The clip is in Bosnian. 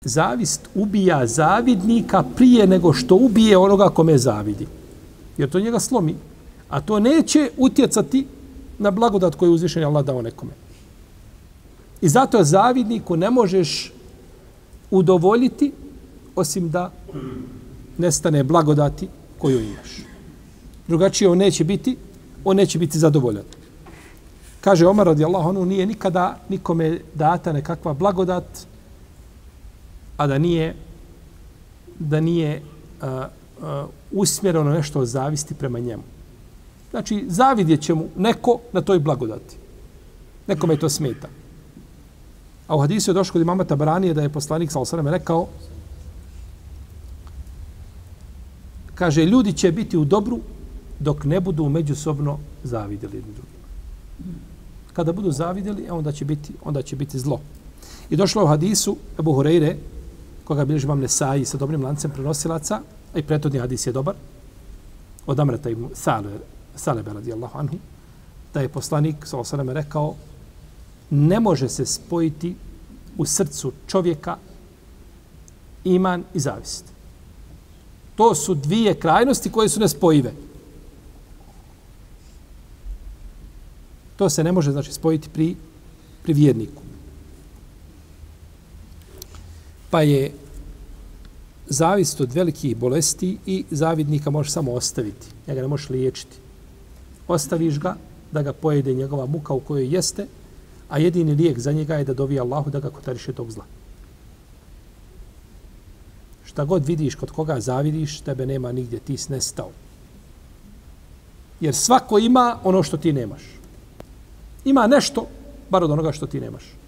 zavist ubija zavidnika prije nego što ubije onoga kome zavidi. Jer to njega slomi. A to neće utjecati na blagodat koju uzvišen je Allah dao nekome. I zato zavidniku ne možeš udovoljiti osim da nestane blagodati koju imaš. Drugačije on neće biti zadovoljan. Kaže Omar radijallahu anhu, nije nikada nikome data nekakva blagodat, a da nije usmjereno nešto od zavisti prema njemu. Znači, zavidjet će mu neko na toj blagodati. Nekome to smeta. A u hadisu je došlo kod imama Tabaranije da je poslanik sallallahu alejhi ve sellem rekao, kaže, ljudi će biti u dobru dok ne budu međusobno zavidjeli jedni drugima. Kada budu zavidjeli, onda će biti zlo. I došlo u hadisu Ebu Hureyre, koga bilježi imam Nesai sa dobrim lancem prenosilaca, a i prethodni hadis je dobar, od Amrata ibn Salebe radijallahu anhu, da je poslanik sallallahu alejhi ve sellem rekao, ne može se spojiti u srcu čovjeka iman i zavist. To su dvije krajnosti koje su nespojive. To se ne može, znači, spojiti pri vjerniku. Pa je zavist od velikih bolesti i zavidnika možeš samo ostaviti. Njega ne možeš liječiti. Ostaviš ga da ga pojede njegova muka u kojoj jeste, a jedini lijek za njega je da dovi Allahu da ga kotariše tog zla. Šta god vidiš kod koga zavidiš, tebe nema nigdje, ti si nestao. Jer svako ima ono što ti nemaš. Ima nešto, bar od onoga što ti nemaš.